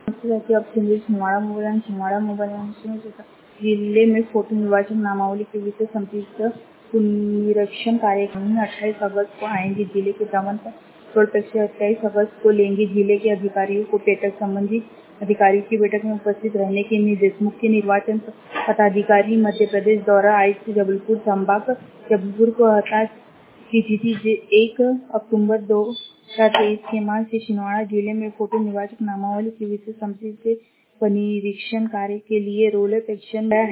Chhindwara mobile जिले में photo निर्वाचक नामावली के विषय संक्षिप्त पुनरीक्षण कार्यक्रम 28 अगस्त को आएंगे। जिले के भ्रमण पर प्रेक्षक 28 अगस्त को लेंगे। जिले के अधिकारियों को बैठक संबंधित अधिकारियों की बैठक में उपस्थित रहने के निर्देश। मुख्य निर्वाचन पदाधिकारी मध्य प्रदेश दौरा आयुक्त जबलपुर संभाग जबलपुर को हताश की तिथि 1 अक्टूबर 2023 के मार्च से छिंदवाड़ा जिले में फोटो निर्वाचक नामावली की विशेष समिति से पुनरीक्षण कार्य के लिए रोल एक्शन गया है।